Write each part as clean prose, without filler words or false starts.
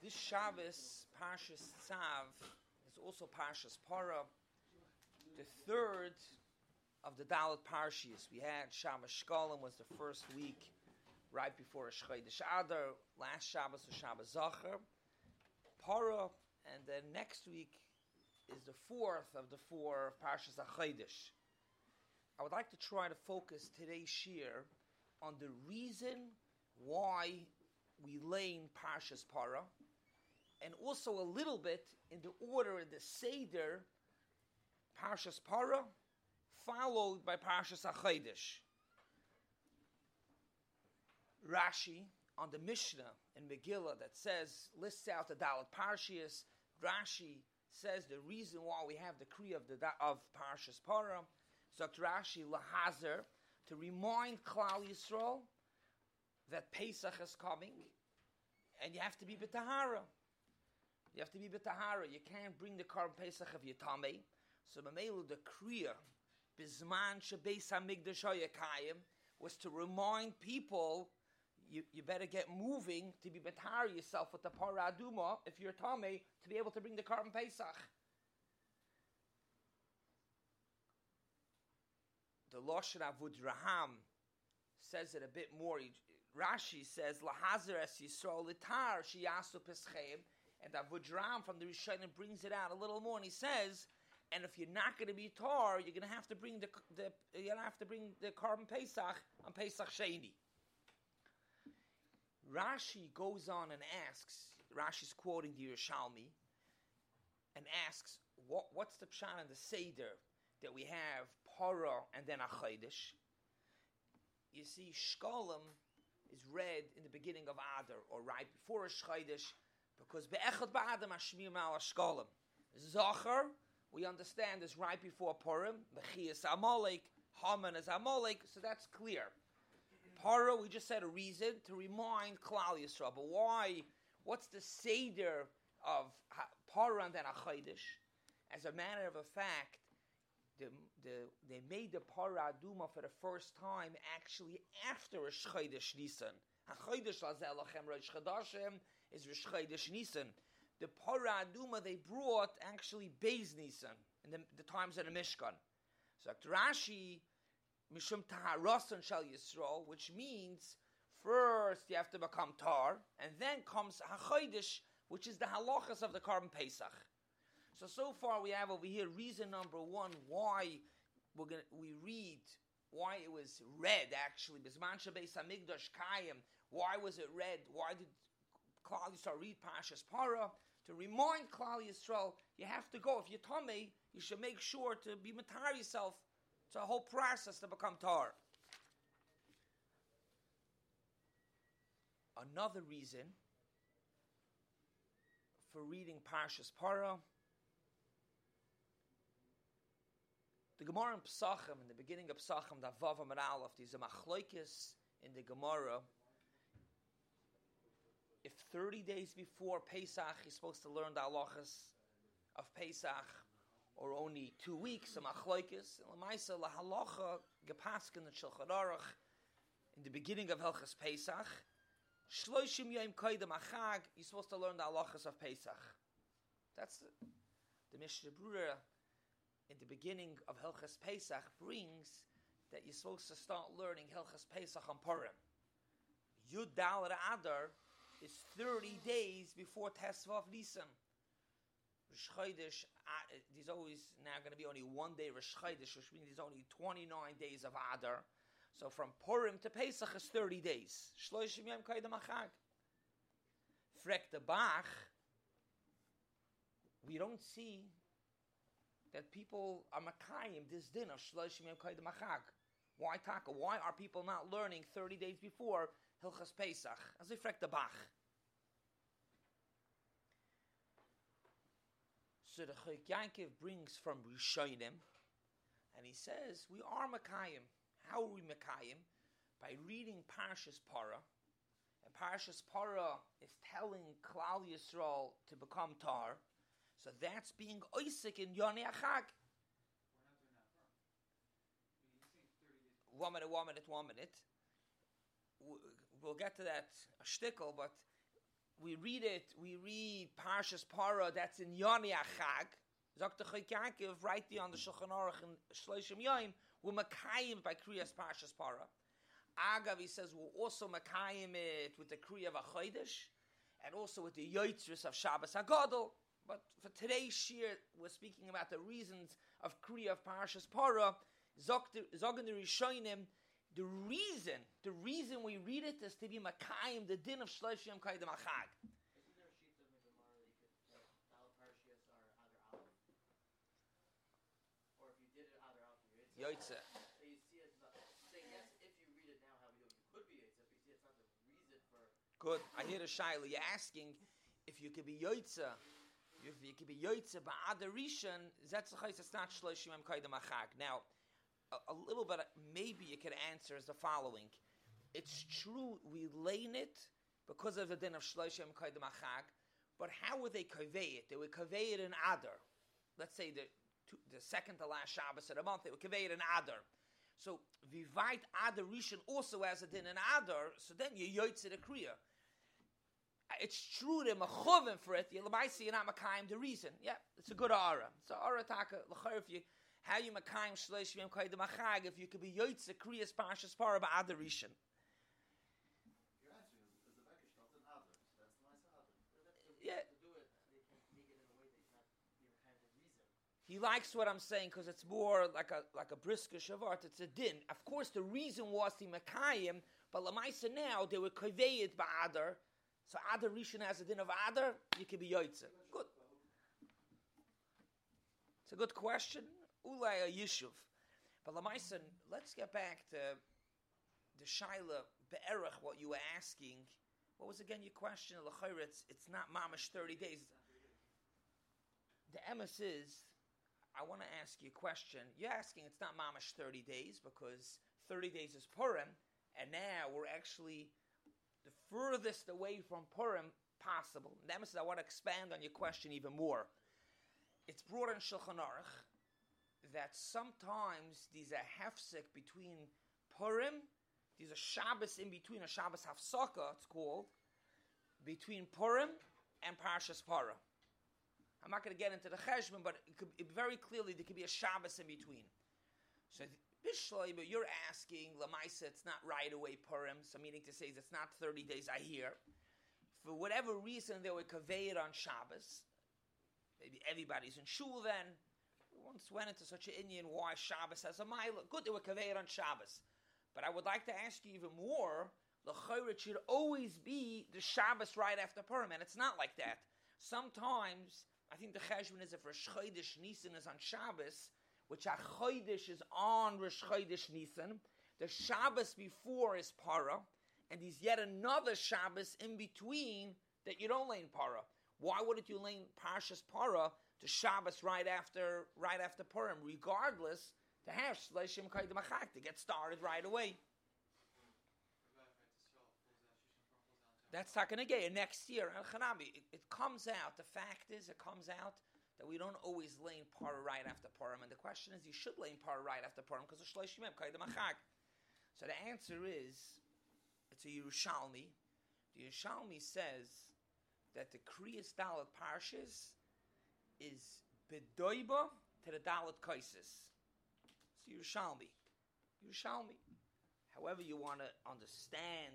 This Shabbos, Parshas Tzav, is also Parshas Para, the third of the Dalet Parshas. We had Shabbos Shkolim was the first week, right before Rosh Chodesh Adar. Last Shabbos was Shabbos Zachar, Para, and then next week is the fourth of the four of Parshas HaChodesh. I would like to try to focus today's shir on the reason why we lay in Parshas Para, and also a little bit in the order in the Seder, Parshas Para, followed by Parshas HaChodesh. Rashi, on the Mishnah in Megillah that lists out the Dalet Parshas, Rashi says the reason why we have the Kriya of Parshas Para, so Rashi Lahazer, to remind Klal Yisrael that Pesach is coming, and you have to be b'tahara. You have to be b'tahara. You can't bring the Korban Pesach of Yitame. So Mamelu, the Kriya, Bizman Shebeis HaMikdash HaYakayim, was to remind people, you better get moving to be b'tahara yourself with the Parah Aduma, if you're Tameh, to be able to bring the Korban Pesach. The Lashon Avud Raham says it a bit more. Rashi says, Lahazer es Yisrael litar shiyasu peschem, and Avud Raham from the Rishonim brings it out a little more, and he says, and if you're not going to be tar, you're going to have to bring the Korban Pesach on Pesach Sheni. Rashi goes on and asks, Rashi's quoting the Yerushalmi, and asks, what's the pshat in the Seder that we have Para and then HaChodesh? You see, Shkolim is read in the beginning of Adar, or right before Rosh Chodesh, because Be'echad Ba'adam Hashmir Ma'al Shkolim. Zachar, we understand, is right before Purim. Bechias Amalek, Haman is Amalek, so that's clear. Para, we just said a reason to remind Klal Yisrael, but why? What's the Seder of Para and then HaChodesh? As a matter of fact, they made the Parah Aduma for the first time actually after Rosh Chodesh Nisan. HaChodesh Lazeh Lachem Rosh Chodashim is Rosh Chodesh Nisan. The Parah Aduma they brought actually Beis Nisan in the times of the Mishkan. So Rashi, Mishum Taharasan Shal Yisrael, which means first you have to become Tar, and then comes HaChodesh, which is the halachas of the Korban Pesach. So far we have over here reason number one why we read, why it was read actually. Bizman Shebeis HaMikdash Kayim. Why was it read? Why did Klal Yisrael read Parshas Para? To remind Klal Yisrael, you have to go. If you're Tameh, you should make sure to be matar yourself. It's a whole process to become Tar. Another reason for reading Parshas Para, the Gemara in Pesachim, in the beginning of Pesachim, the Vav Amar Aleph, there's a machlokes in the Gemara. If 30 days before Pesach, you're supposed to learn the halachas of Pesach, or only 2 weeks, a machlokes. L'maisa lahalacha gepasken in Shulchan Aruch, in the beginning of Hilchas Pesach, Shloshim Yom Koydem Achag, you're supposed to learn the halachas of Pesach. That's the Mishnah Brura. In the beginning of Hilchas Pesach brings that you're supposed to start learning Hilchas Pesach on Purim. Yud Dalet Adar is 30 days before Tesvav Nisan. Rosh Chodesh, there's always now going to be only one day Rosh Chodesh, which means there's only 29 days of Adar. So from Purim to Pesach is 30 days. Shloshim Yom Koydem Achag. Frek the Bach, we don't see that people are makayim this din of Shloshim Yom Koydem Achag. Why taka? Why are people not learning 30 days before Hilchas Pesach? As they frek the Bach. So the Chayk Yankov brings from Rishonim, and he says, we are makayim. How are we makayim? By reading Parshas Para. And Parshas Para is telling Klal Yisrael to become Tar. So that's being oisik in Yonei Achag. We're not doing that firm. You're saying 30 days. 1 minute. We'll get to that a shtickle, but we read Parshas Para, that's in Yoni Achag. Zok the Chayk Yaakov, right there on the Shulchan Aruch in Shloshim Yom, we're Makayim by Kriyas Parshas Para. Agav, he says, we're also Makayim it with the Kriya of Achodesh, and also with the Yotzris of Shabbos HaGadol. But for today's shir, we're speaking about the reasons of Kriya of Parshas Para. Zogan the Rishonim, the reason we read it is to be Makayim, the din of Shloshim Kaidem Achag. Isn't there a sheet of the Gemara that you could, like, Daled Parshias are either Aleph, or if you did it either Aleph or Yotze. Yotze. So you see it's not, saying yes, if you read it now, how you could be Yotze, but you see it's not the reason for... Good. I hear the Shaila. You're asking if you could be Yotze. If you could be Yotze Ba'ad Rishon, Zetzachais, it's not Shloshim Kaidem Achag. Now, a little bit, maybe you could answer is the following. It's true, we lane it because of the din of Shloshim Kaidem Achag, but how would they convey it? They would convey it in Adar. Let's say the second to last Shabbos of the month, they would convey it in Adar. So, Vivait Adar Rishon also has a din in Adar, so then you Yotze the Kriya. It's true they're mechovin for it. You're not Makayim the reason. Yeah, it's a good aura. So aura taka l'chayr if you how you Makayim Shloshim Yom Kaidem Achag if you could be Yotze Kriyas Parshas Para Ba'ad Rishon. Your answer is the Bekish not an Adam, so that's the nice Adam. Yeah. To do it, they can make it in a way that's not your kind of reason. He likes what I'm saying because it's more like a brisker shavart. It's a din. Of course, the reason was the Makayim, but Lamaisa now they would convey it Ba'adar. So Adar Rishon has a din of Adar, you can be Yotze. Good. It's a good question. Ulay a Yishuv. But Lamaisen, let's get back to the Shaila Be'erach, what you were asking. What was again your question? It's not mamash 30 days. The emes is, I want to ask you a question. You're asking it's not mamash 30 days because 30 days is Purim, and now we're actually the furthest away from Purim possible. And that means I want to expand on your question even more. It's brought in Shulchan Aruch that sometimes there's a hefsek between Purim, there's a Shabbos in between, a Shabbos Hafsaka, it's called, between Purim and Parshas Para. I'm not going to get into the cheshbon, but very clearly there could be a Shabbos in between. So Bishloiba, you're asking, Lamaisa, it's not right away Purim, so meaning to say it's not 30 days I hear. For whatever reason, they would convey it on Shabbos. Maybe everybody's in shul then. We once went into such an Indian why Shabbos has a mile. Good, they would convey it on Shabbos. But I would like to ask you even more, the Chayrit should always be the Shabbos right after Purim, and it's not like that. Sometimes, I think the cheshbon is if Rosh Chodesh Nisan is on Shabbos, which a Chodesh is on Rosh Chodesh Nisan. The Shabbos before is Para, and there's yet another Shabbos in between that you don't lane Para. Why wouldn't you lane Parshas Para to Shabbos right after Purim, regardless to have Shloshim Kaidem Achag to get started right away? That's not going to get next year. It comes out. The fact is, it comes out that we don't always lane Parah right after Purim. And the question is, you should lane Parah right after Purim because of Shloshim Kaidem Achag. So the answer is, it's a Yerushalmi. The Yerushalmi says that the Kriyas Dalet Parshas is Bedoiba to the Dalet Kaisis. It's Yerushalmi. However you want to understand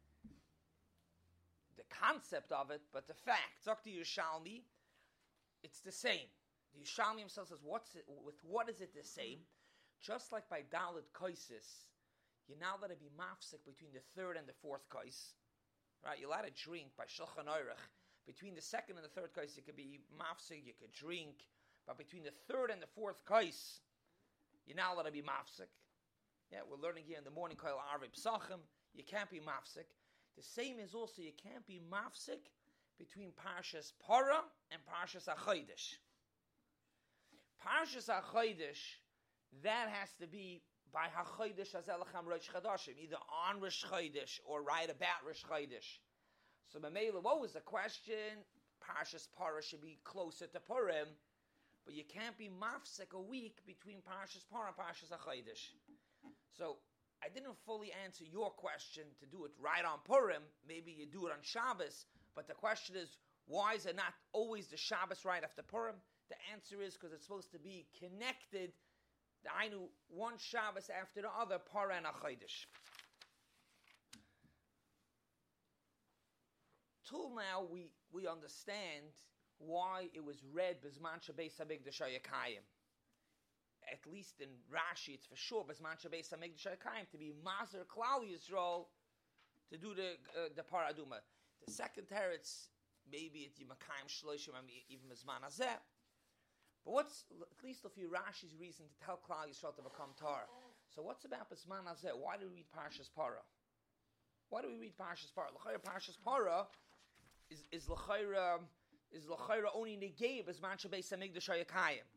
the concept of it, but the fact, Dr. Yerushalmi, it's the same. The Yerushalmi himself says, what is it the same? Just like by Dalet Kaisis, you're not allowed to be mafsik between the third and the fourth kais. Right? You're allowed to drink by Shulchan Aruch. Between the second and the third kais, you could be mafsik, you could drink. But between the third and the fourth kais, you're not allowed to be mafsik. Yeah, we're learning here in the morning, Kol Arvei Psachim, you can't be mafsik. The same is also, you can't be mafsik between Parshas Para and Parshas HaChodesh. Parshas HaChodesh, that has to be by HaChodesh Hazelacham Rosh Chodashim, either on Rosh Chodesh or right about Rosh Chodesh. So Mamela, what was the question? Parshas Para should be closer to Purim, but you can't be mafsek a week between Parshas Para and Parshas HaChodesh. So I didn't fully answer your question to do it right on Purim. Maybe you do it on Shabbos, But the question is, why is it not always the Shabbos right after Purim? The answer is because it's supposed to be connected. I knew one Shabbos after the other, Parah and Achodesh. Till now, we understand why it was read Bizman Shabeis HaMikdash HaYakayim. At least in Rashi, it's for sure Bizman Shabeis HaMikdash HaYakayim to be Mazer Klal Yisrael to do the Parah Aduma. The second teretz, maybe it's Yimakayim Shloshim, even Bizman Hazeh. But what's, at least a few Rashi's reason to tell Klal Yisrael to become Torah? So what's about Bizman Hazeh? Why do we read Parshas Parah? Why do we read Parshas Parah? L'chayra Parshas Parah is l'chayra only negay Bizman Shabeis HaMikdash HaYakayim.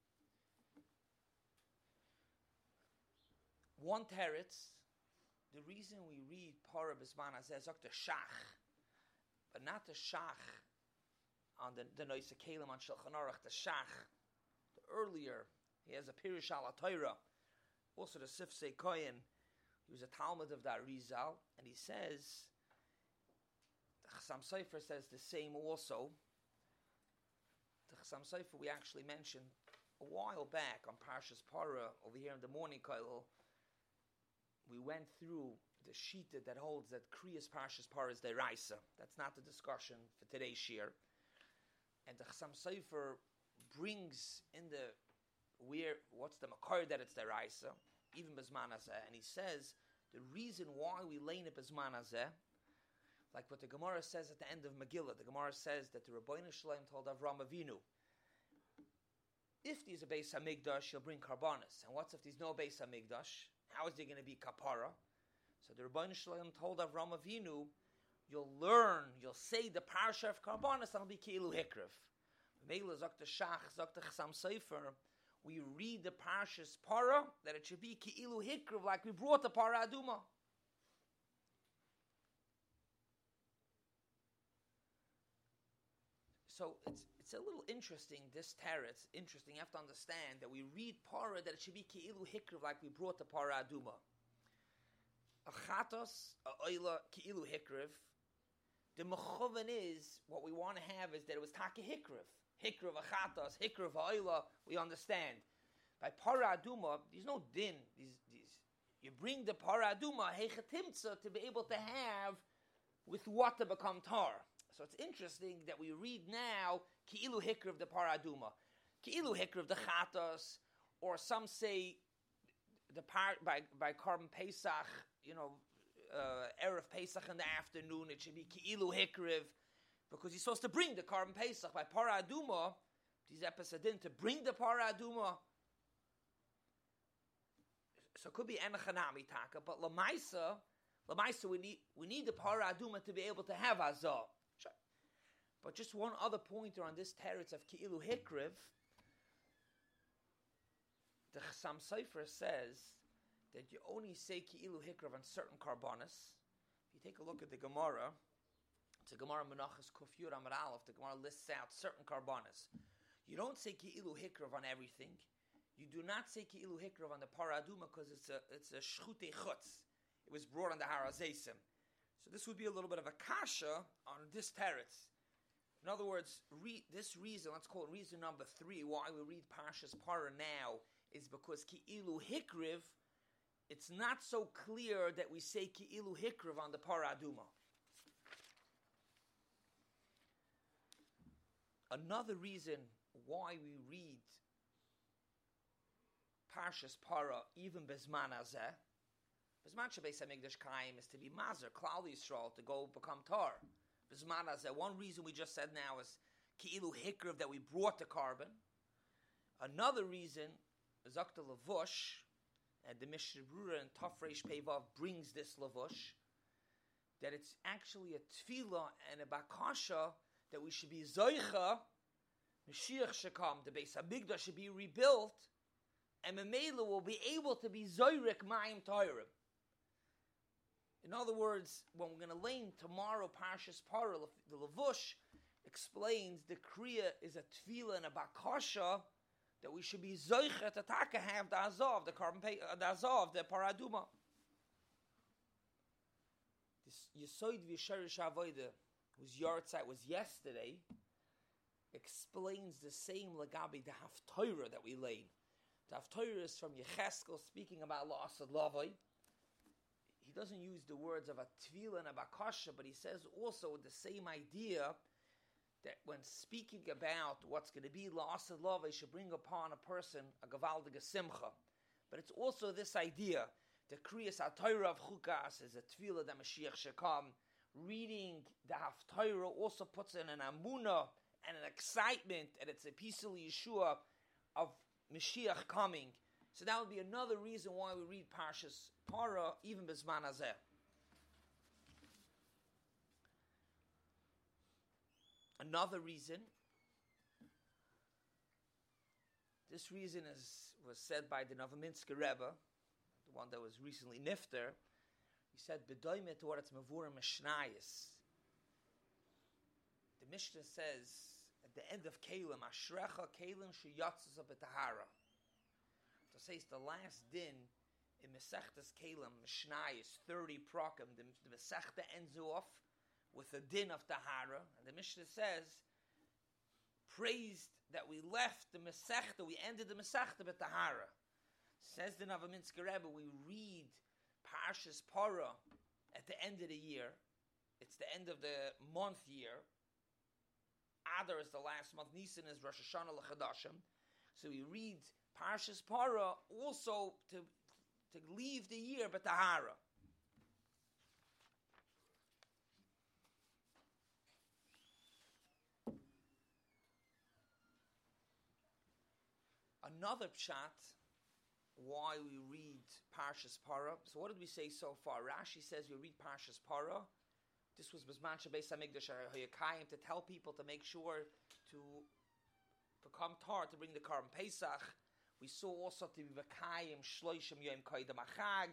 One teretz, the reason we read Parah Bizman Hazeh is the Shach, but not the Shach on the Noise Kalim on Shulchan Aruch, the Shach, the earlier, he has a Pirush al HaTorah, also the Sifsei Kohen, he was a Talmud of the Arizal, and he says, the Chassam Sofer says the same also. The Chassam Sofer we actually mentioned a while back on Parshas Parah, over here in the morning Koilel, we went through the Shita that holds that Kriyas Parshas Parah is Deraisa. That's not the discussion for today's shir. And the Chassam Sofer brings in what's the Makar that it's Deraisa, even Bizman Hazeh, and he says the reason why we lane up Bizman Hazeh, like what the Gemara says at the end of Megillah, the Gemara says that the Rebbeinu Shalom told Avram Avinu, if there's a Beis HaMikdash, you'll bring Karbanis. And what's if there's no Beis HaMikdash? How is there going to be Kapara? So the Rebbeinu Shalom told Avram Avinu, you'll say the Parsha of Karbanis, and it'll be Ki'ilu Hikrev. Megillah Zok Shach, Zok Chassam Sofer, we read the Parshas Parah, that it should be Ki'ilu Hikrev, like we brought the Parah Aduma. So it's a little interesting, this teretz, interesting. You have to understand that we read Parah, that it should be Ki'ilu Hikrev, like we brought the Parah Aduma. A chatos, a oila, Ki'ilu Hikrev. The mechoven is, what we want to have is that it was Taka Hikrev. Hikrev achatas, Hikrev ha'ila, we understand. By Parah Aduma, there's no din. You bring the Parah Aduma, hechatimtza, to be able to have with what to become tar. So it's interesting that we read now, Ki'ilu Hikrev the Parah Aduma. Ki'ilu Hikrev the chatas, or some say, by Karban Pesach, Erev Pesach in the afternoon, it should be Ki'ilu Hikrev, because he's supposed to bring the Karban Pesach by Parah Aduma. These episodes to bring the Parah Aduma. So it could be Enochanami Taka, but Lamaisa we need the Parah Aduma to be able to have Azah. Sure. But just one other pointer on this teretz of Ki'ilu Hikrev, the Chassam Sofer says that you only say Ki'ilu Hikrev on certain Karbanis. If you take a look at the Gemara, it's a Gemara Menachos Kuf Yud Amar Aleph. The Gemara lists out certain Karbanis. You don't say Ki'ilu Hikrev on everything. You do not say Ki'ilu Hikrev on the Parah Aduma because it's a Shchutei Chutz. It was brought on the Har HaZeisim. So this would be a little bit of a kasha on this teretz. In other words, this reason, let's call it reason number 3, why we read Parshas Parah now, is because Ki'ilu Hikrev, it's not so clear that we say Ki'ilu Hikrev on the Parah Aduma. Another reason why we read Parshas Parah even Bizman Hazeh, Bizman Shabeis HaMikdash Kayim, is to be Mazer, Klal Yisrael, to go become Tar. Bizman Hazeh, one reason we just said now is Ki'ilu Hikrev, that we brought the carbon. Another reason is Zakta Lavush, and the Mishnah Brura and Tafresh Pevav brings this Lavush, that it's actually a tefillah and a bakasha that we should be Zoicha, Mashiach should come, the Beis HaMikdash should be rebuilt, and Memela will be able to be Zoirek Mayim Toirim. In other words, when we're going to learn tomorrow Parshas Parah, the Lavush explains the Kriya is a tefillah and a bakasha that we should be Zoicha to taka have the Azov, the Azov, the Parah Aduma. This Yesod V'Sherish Avodah, whose yahrzeit was yesterday, explains the same Lagabi, the Haftorah that we laid. The Haftorah is from Yecheskel speaking about La'asad Lavai. He doesn't use the words of a Tvila and a Bakasha, but he says also the same idea that when speaking about what's going to be La'asad Lavai should bring upon a person a Gavaldige Simcha. But it's also this idea, the Kriyas HaTorah of Chukas is a Tvila that Mashiach should come. Reading the Haftorah also puts in an Amunah and an excitement, and it's a peaceful Yeshua of Mashiach coming. So that would be another reason why we read Parshas Para, even Bizman Hazeh. Another reason, this reason was said by the Novominsker Rebbe, the one that was recently nifter. He said, "B'doimet to what it's mevurim mishnayis." The Mishnah says at the end of Kalim, "Ashrecha Kalim sheyatzas b'tahara." So says the last din in Mesechtas Kalim Mishnayis 30 prakim. The Mesechta ends off with a din of tahara, and the Mishnah says, "Praised that we left the Mesechta, we ended the Mesechta b'tahara." Says the Novominsker Rebbe, we read Parshas Para at the end of the year. It's the end of the month year. Adar is the last month. Nisan is Rosh Hashanah l'Chadashim. So we read Parshas Para also to leave the year b'tahara. Another pshat why we read Parshas Para. So what did we say so far? Rashi says we read Parshas Para. This was Bizman Beis Hamikdash Hayakayim to tell people to make sure to become tar to bring the Karban Pesach. We saw also to be Vakayim Shloishim Yom Koydem Achag.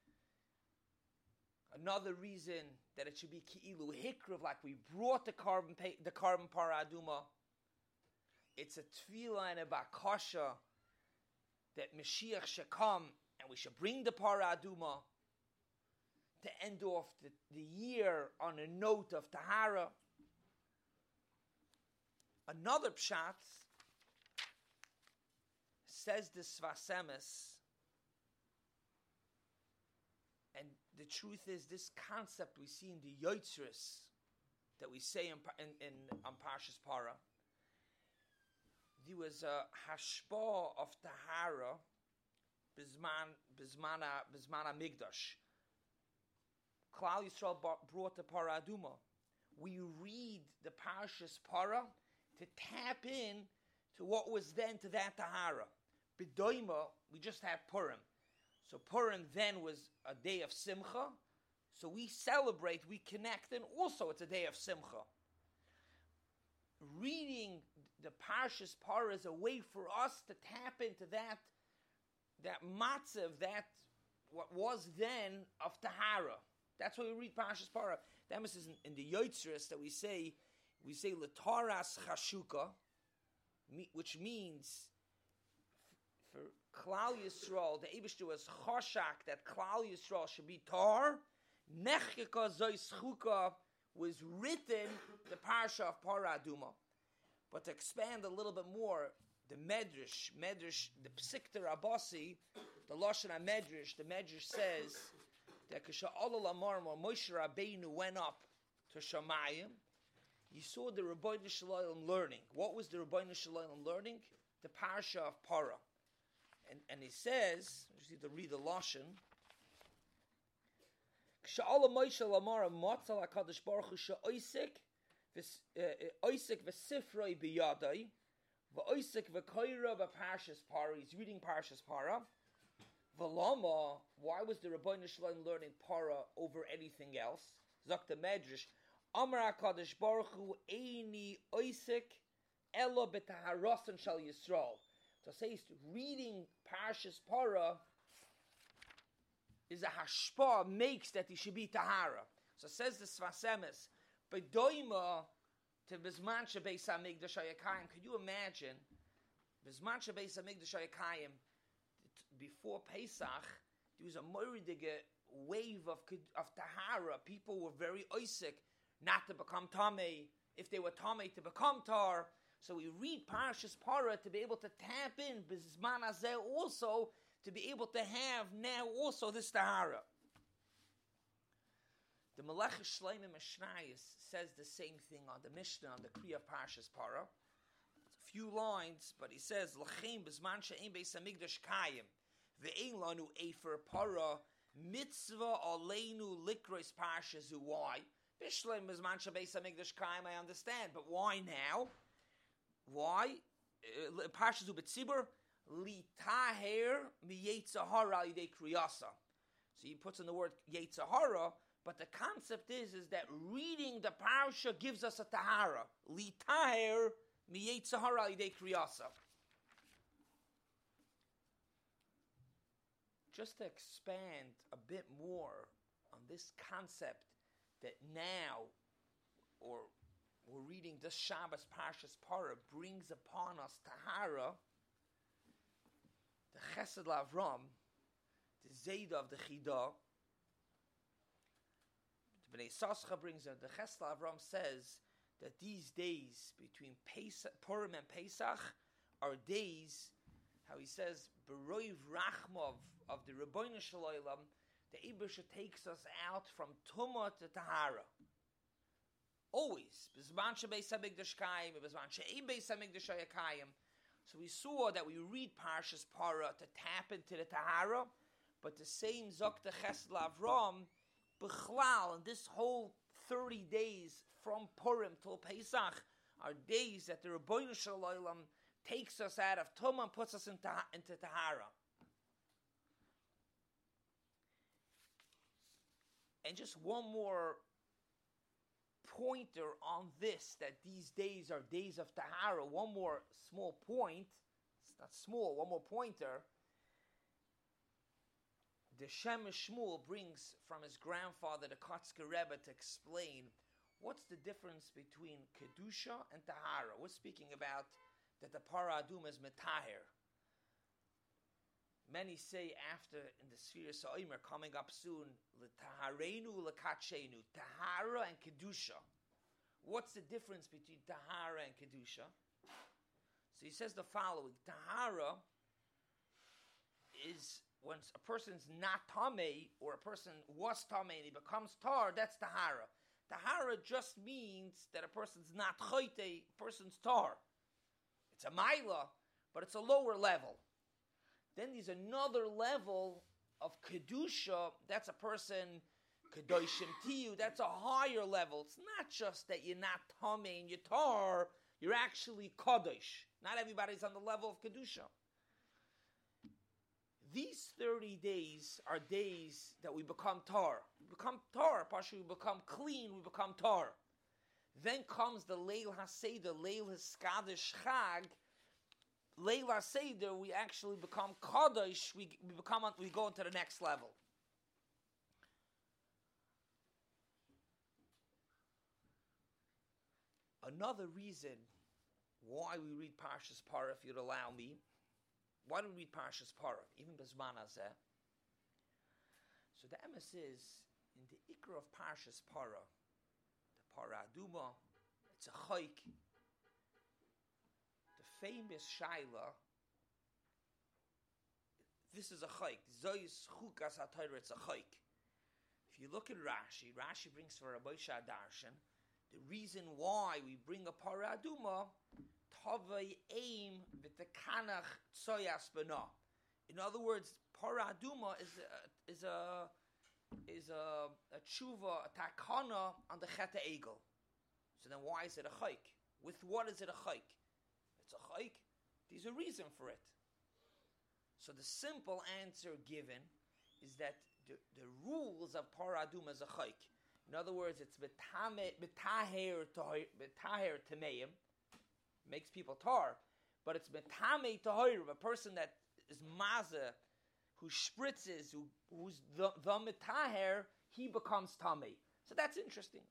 Another reason that it should be Ki'ilu Hikriv, like we brought the Karban Para Aduma. It's a Tefillah and a Bakasha that Mashiach should come and we should bring the Para Aduma to end off the year on a note of Tahara. Another pshat says the Sfas Emes, and the truth is this concept we see in the Yotzris that we say on Parshas Para. There was a hashpa of Tahara Bizman HaMikdash. Klal Yisrael brought the Para Aduma. We read the Parshas Para to tap in to what was then to that Tahara. B'doima, we just had Purim. So Purim then was a day of Simcha. So we celebrate, we connect, and also it's a day of Simcha. Reading the Parshas Para is a way for us to tap into that matzav, that what was then of Tahara. That's why we read Parshas Para. The emphasis in the Yotzris that we say L'Taras Chashuka, which means for Klal Yisrael, the Eibishter was Choshak, that Klal Yisrael should be Tar. Nechika Zois Chuka was written, the Parsha of Para Aduma. But to expand a little bit more, the Medrash, the Psikta Rabasi, the Lashon HaMedrash, the Medrash says that K'sha'olol Amar, when Moshe Rabbeinu went up to Shamayim, you saw the Rabbeinu Shalom learning. What was the Rabbeinu Shalom learning? The Parsha of Para. And he says, I just need to read the Lashon. K'sha'olol Moshe Lamar, Motzal HaKadosh Baruch Hu she'oisik, Oisik v'sifroi biyadai, v'oisik v'koira v'parshas Para. He's reading Parshas Para. V'lama, why was the Rabbeinu Shalom learning Para over anything else? Zok the Medrash, Amar HaKadosh Baruch Hu eini oisik elo b'taharasan shal Yisrael. So says reading Parshas Para is a hashpa, makes that he should be tahara. So says the Sfas Emes, B'doima to Bizman Beis Hamikdash Hayakayim. Could you imagine Bizman Beis Hamikdash Hayakayim before Pesach? There was a moridige wave of Tahara. People were very oisik. not to become Tamei, if they were Tamei to become Tar. So we read Parshas Para to be able to tap in Bizman Hazeh also, to be able to have now also this Tahara. The Melech Shlomo Mishnayos says the same thing on the Mishnah, on the Kriya of Parshas Para. It's a few lines, but he says, L'chein Bizman she'ein beis hamikdash kayim, ve'ein lanu efer para, mitzvah aleinu likros Parshas hu. Why? Bishleim Bizman she'beis hamikdash kayim, I understand, but why now? Why? Parshas hu b'tzibur, li taher mi yetzahara yidei kriyasa. So he puts in the word yetzahara, but the concept is that reading the parsha gives us a tahara. Li taher mi yetzahara yidei kriyasa. Just to expand a bit more on this concept that now, or we're reading this Shabbos Parshas Para, brings upon us tahara, the Chesed Lavram, the Zayda of the Chidah. The Bnei Sascha brings it. The Chesed Lavram says that these days between Purim and Pesach are days, how he says, Beroiv Rachmov of the Rebbeinu Shel Olam, the Eibusha takes us out from Tumah to Tahara. Always. Bizman she'beis hamikdash kayim, bizman she'ein beis hamikdash kayim. So we saw that we read Parshas Para to tap into the Tahara, but the same Zokta Chesed Lavram, B'chlal, and this whole 30 days from Purim till Pesach are days that the Rebbeinu Shel Olam takes us out of Tumah and puts us into Tahara. And just one more pointer on this, that these days are days of Tahara. One more small point. It's not small, one more pointer. The Shemesh Shmuel brings from his grandfather, the Kotzker Rebbe, to explain what's the difference between Kedusha and Tahara. We're speaking about that the Para Aduma is Metaher. Many say after, in the Sfira Sa'omer, coming up soon, L'taharenu l'katshenu, Tahara and Kedusha. What's the difference between Tahara and Kedusha? So he says the following. Tahara is when a person's not Tamei, or a person was Tamei and he becomes Tar, that's Tahara. Tahara just means that a person's not Chote, a person's Tar. It's a Maila, but it's a lower level. Then there's another level of Kedusha. That's a person, Kedoshim Tiyu. That's a higher level. It's not just that you're not Tamei and you're Tar. You're actually Kadosh. Not everybody's on the level of Kedusha. These 30 days are days that we become Tar. We become Tar. Partially we become clean. We become Tar. Then comes the Leil HaSeder, Leil HaSkadish Chag. Leila Seder, we actually become Kadosh, we go into the next level. Another reason why we read Parshas Para, if you'd allow me, why do we read Parshas Para, even Bizman Hazeh? So the emes is, in the Ikra of Parshas Para, the Para Aduma, it's a chayk. Famous Shaila, this is a chayk. Zois chukas HaTorah, it's a chayk. If you look at Rashi, Rashi brings for Rabbi Shah Darshan, the reason why we bring a Para Aduma, Tovei Eim V'tekanach Tsoyas B'na. In other words, Para Aduma is a tshuva, a takana on the Chet Egel. So then why is it a chayk? With what is it a chayk? It's a chayk. There's a reason for it. So the simple answer given is that the rules of Para Aduma is a chayk. In other words, it's betaher tameim, makes people tar, but it's betame tahoir, a person that is maza, who spritzes, who's the metaher, he becomes tamei. So that's interesting.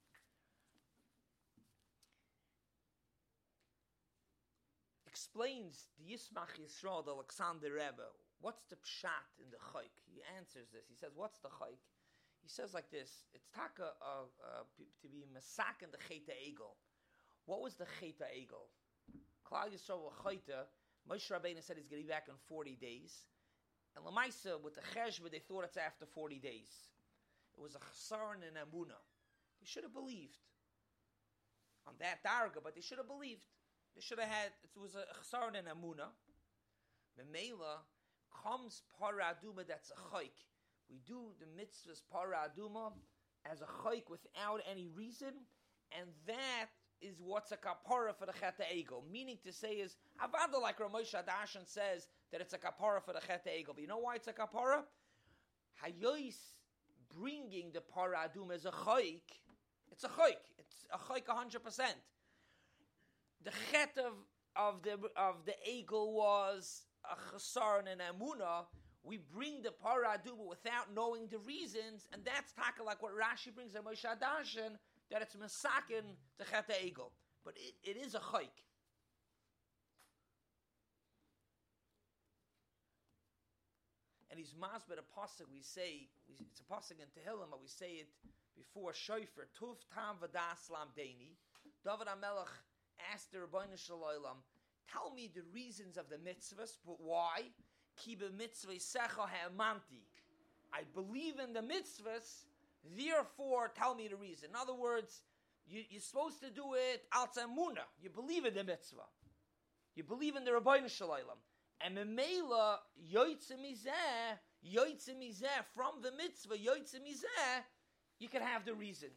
Explains the Yismach Yisrael, the Alexander Rebbe, what's the pshat in the chayk? He answers this. He says, what's the chayk? He He says like this: it's taka to be masak in the cheta egel. What was the cheta egel? Klal Yisrael cheta. Moshe Rabbeinu said he's going to be back in 40 days, and Lamaisa with the cheshbon they thought it's after 40 days. It was a chesaron and amuna. They should have believed on that darga, but they should have believed. They should have had. It was a chesaron and amuna. Memela comes para aduma. That's a chayk. We do the mitzvahs para aduma as a chayk without any reason, and that is what's a kapara for the cheta egel. Meaning to say is avada like Rav Moshe Adashan says that it's a kapara for the cheta egel. But you know why it's a kapara? Hayois bringing the para aduma as a chayk. It's a chayk. It's a chayk 100%. The chet of the egel was a chesaron and amuna. We bring the para aduma without knowing the reasons, and that's taka like what Rashi brings at Moshe Adashan, that it's masakin the cheta egel. But it is a chayk. And he's masbet a pasuk. We say it's a pasuk in Tehillim, but we say it before shofar. Tuv tam v'das lam deini. David HaMelech asked the Rebbeinu Shalom, tell me the reasons of the mitzvahs, but why? Ki b'mitzvah secha ha'amanti. I believe in the mitzvahs, therefore tell me the reason. In other words, you're supposed to do it al tzemuna. You believe in the mitzvah. You believe in the Rebbeinu Shalom. And memela yoytze mizeh, from the mitzvah, yoytze mizeh, you can have the reasons.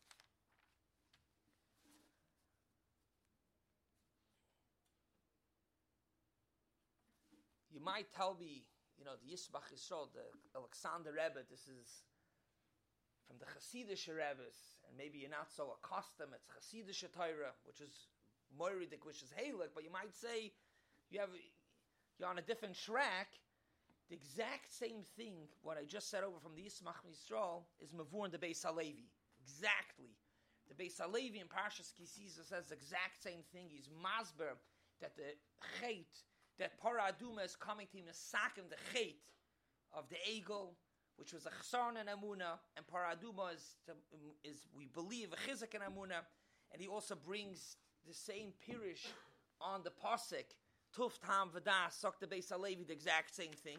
You might tell me, the Yisbach Yisrael, the Alexander Rebbe, this is from the Hasidic Rebbes, and maybe you're not so accustomed, it's Hasidic Torah, which is Moiridik, which is Halak, but you might say you're on a different track. The exact same thing, what I just said over from the Yismach Yisrael, is Mavur in the Beis HaLevi. Exactly. The Beis HaLevi in Parshas Kisisa says the exact same thing. He's masber that the chait, that para aduma is coming to him, is sakim the chait of the egel, which was a chesaron and amuna, and para aduma is we believe a chizak and amuna, and he also brings the same pirish on the pasuk. Tuf tam v'das, sok the Beis HaLevi, the exact same thing.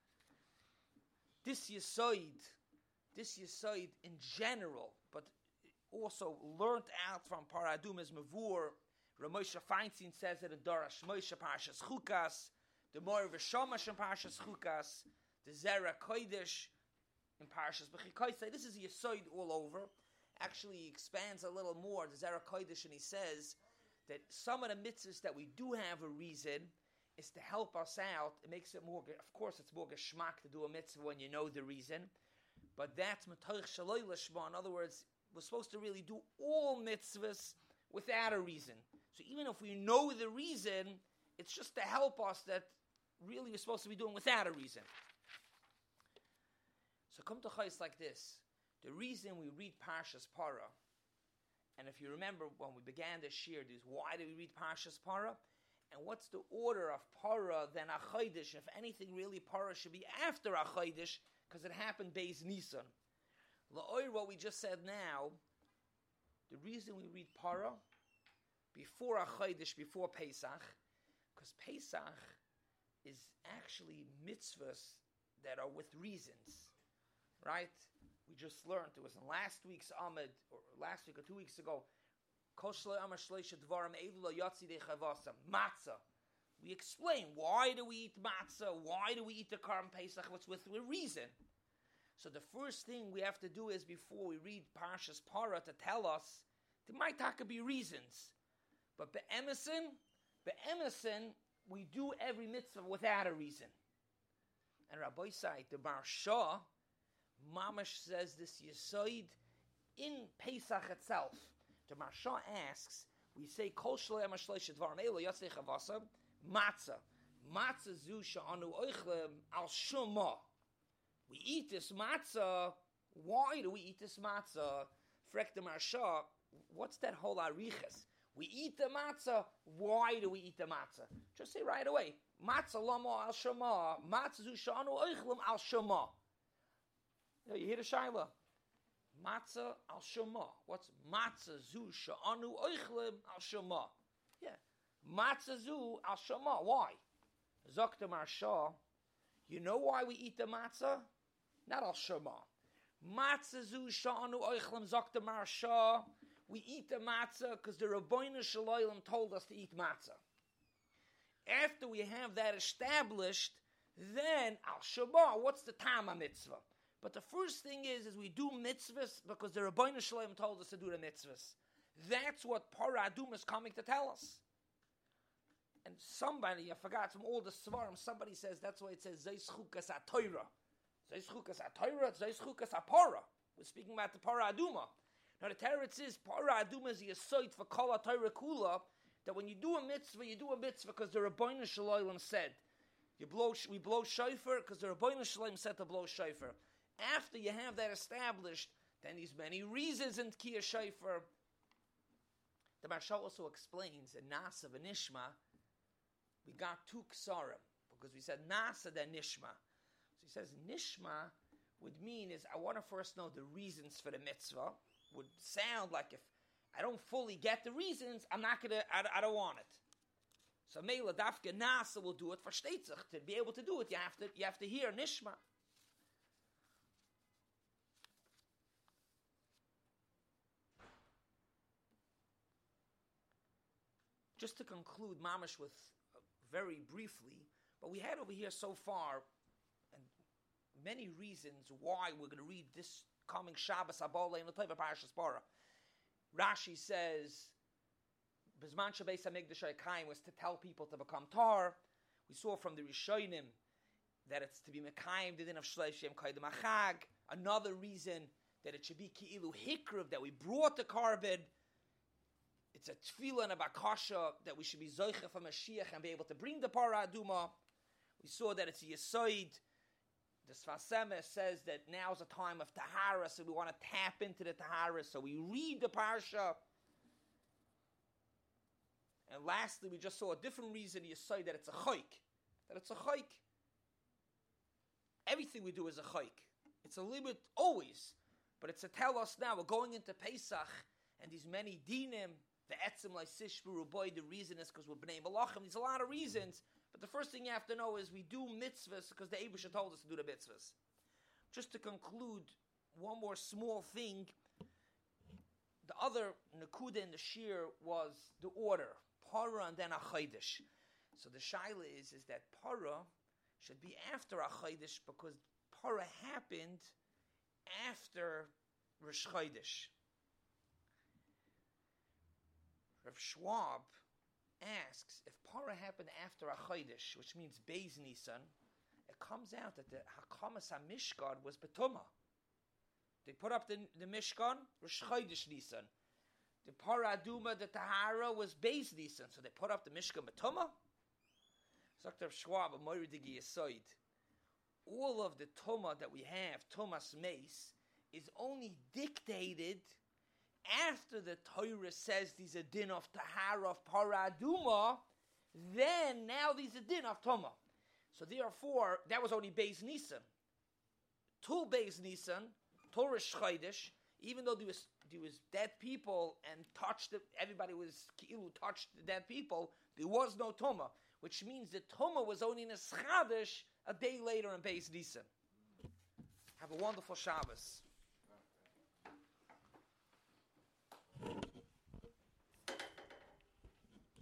This yisoid in general, but also learnt out from Paraduma's Mavur. Rav Moshe Feinstein says it in Darash Moshe Parshas Chukas, the Moir V'Shamash in Parshas Chukas, the Zera Kodesh in Parshas B'chikoisei. This is yisoid all over. Actually, he expands a little more, the Zera Kodesh, and he says that some of the mitzvahs that we do have a reason is to help us out. It makes it more, of course, it's more geschmack to do a mitzvah when you know the reason, but that's metoich shaloi lishma. In other words, we're supposed to really do all mitzvahs without a reason. So even if we know the reason, it's just to help us that really we're supposed to be doing without a reason. So come to chayis like this. The reason we read Parshas Para, and if you remember when we began this shir, why do we read Parshas Para? And what's the order of Para than Achodesh? If anything, really, Para should be after Achodesh, because it happened Beis Nisan. La'oir, what we just said now, the reason we read Para before Achodesh, before Pesach, because Pesach is actually mitzvahs that are with reasons, right? We just learned, it was in last week's Amud, or last week or 2 weeks ago, matzah. We explain, why do we eat matzah? Why do we eat the Karm Pesach? What's with a reason? So the first thing we have to do is, before we read Parshas Para, to tell us, there might be reasons. But be'emesin, we do every mitzvah without a reason. And Rabbi Sai, the Marsha, Mamash says this yisoid in Pesach itself. The Marsha asks, we say, Kol shleim ha-shleishet dvarim elu yatzei chavasa, matzah. Matzah zu she'anu oichlem al shuma. We eat this matzah. Why do we eat this matzah? Frek the Marsha, what's that whole arichas? We eat the matzah. Why do we eat the matzah? Just say right away. Matzah lama al shema. Matzah zu she'anu oichlem al shema. You hear the shaila? Matzah al shema. What's matzah zu sha'anu oichlem al shema? Yeah. Matzah zu al shema. Why? Zok Marsha. You know why we eat the matzah? Not al shema. Matzah zu sha'anu oichlem zok Marsha. We eat the matzah because the Rabbeinu Shalom told us to eat matzah. After we have that established, then al shema. What's the Tama mitzvah? But the first thing is we do mitzvahs because the Rabbeinu Shalom told us to do the mitzvahs. That's what Parah Adumah is coming to tell us. And somebody, I forgot from all the Svarim, somebody says that's why it says Zeis Chukas HaTorah. Zeis Chukas HaTorah, Zeis Chukas HaParah. We're speaking about the Parah Adumah. Now the Teretz says Parah Adumah is the aside for Kol HaTorah Kula, that when you do a mitzvah, you do a mitzvah because the Rabbeinu Shalom said. We blow shofar because the Rabbeinu Shalom said to blow shofar. After you have that established, then there's many reasons in Tkiyah Shofar. The Maharsha also explains in Nasa v'Nishma, we got two ksarim, because we said Nasa then Nishma. So he says Nishma would mean is, I want to first know the reasons for the mitzvah. Would sound like if I don't fully get the reasons, I don't want it. So Meila Dafka Nasa will do it for Shteitzach. To be able to do it, you have to hear Nishma. Just to conclude, Mamash, with very briefly, but we had over here so far, and many reasons why we're going to read this coming Shabbos Abole in the Teva Parashas Parah. Rashi says, Bizman Shabbos HaMikdash HaKayim was to tell people to become tar. We saw from the Rishonim that it's to be Mekayim, the din of Shleish Shem Kaidem HaChag. Another reason that it should be Ki'ilu Hikriv, that we brought the carbon. It's a tefillah and a bakasha that we should be zoicha for Mashiach and be able to bring the Parah Adumah. We saw that it's a Yesoid. The Sfas Emes says that now's a time of Tahara, so we want to tap into the Tahara, so we read the Parsha. And lastly, we just saw a different reason, Yesoid, that it's a chayk. That it's a chayk. Everything we do is a chayk. It's a limit always. But it's to tell us now, we're going into Pesach, and these many dinim, the etzim like sishburu boy, the reason is because we're bnei malachim. There's a lot of reasons, but the first thing you have to know is we do mitzvahs because the Eibusha told us to do the mitzvahs. Just to conclude, one more small thing. The other nakuda in the shir was the order, Parah and then Achaydish. So the shaila is that Parah should be after Achaydish because Parah happened after Rosh Chodesh. Rav Schwab asks, if Parah happened after Achaydish, which means Beis Nisan, it comes out that the Hakamas HaMishkan was Betumah. They put up the Mishkan, Rosh Chodesh Nisan. The Parah Adumah, the Tahara, was Beis Nisan, so they put up the Mishkan Betumah. Sagt Rav Schwab, a Moira Digi Yesoid, all of the Tumah that we have, Tumas Meis, is only dictated after the Torah says there's a din of Tahara of Parah Adumah, then now there's a din of Tumah. So therefore, that was only Beis Nisan. Till Beis Nisan, till Rosh Chodesh, even though there was dead people and everybody was touched the dead people, there was no Tumah, which means the Tumah was only in a Chadash a day later in Beis Nisan. Have a wonderful Shabbos.